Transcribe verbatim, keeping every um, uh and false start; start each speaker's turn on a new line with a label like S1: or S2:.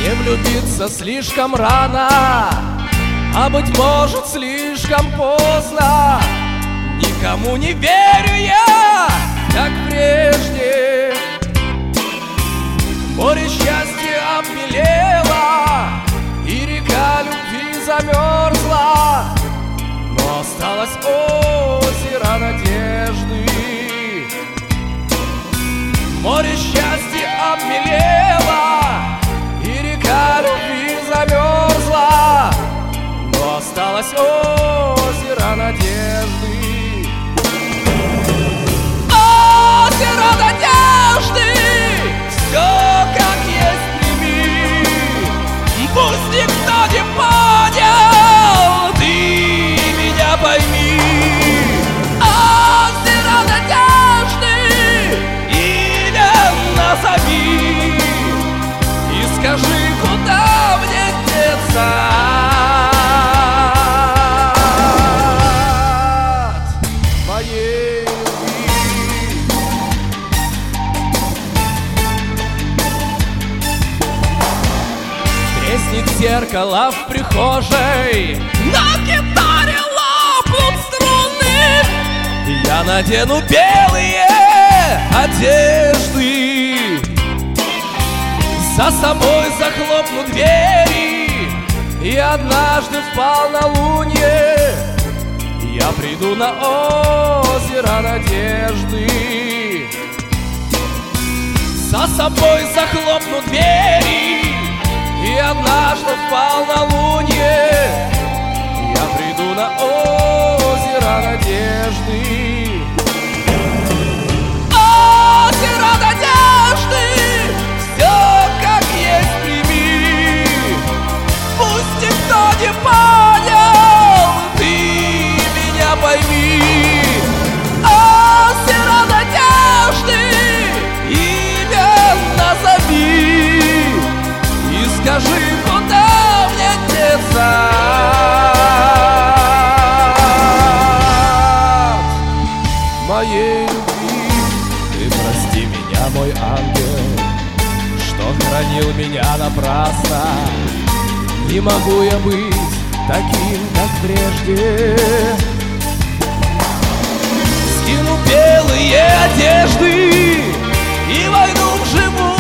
S1: Не влюбиться слишком рано, а быть может слишком поздно. Никому не верю я, как прежде. Море счастья обмелело, и река любви замерзла, но осталось озеро надежды. Море счастья обмелело, и река любви замерзла, но осталось озеро надежды. Озеро надежды, все как есть прими. Пусть никто не понял, ты меня пойми. Озеро надежды, имя назови и скажи, куда мне деться от моей любви. Треснет зеркало в прихожей, на гитаре лопнут струны, и я надену белые одежды. За собой захлопну двери, и однажды в полнолуние я приду на озеро надежды. За собой захлопну двери, и однажды в полнолуние я приду на озеро надежды. Озеро надежды, все как есть прими. Пусть никто не понял, ты меня пойми. Озеро надежды, имя назови и скажи, куда мне деться от моей любви. Ты прости меня, мой ангел, что хранил меня напрасно. Не могу я быть таким, как прежде. Скину белые одежды и войду в живую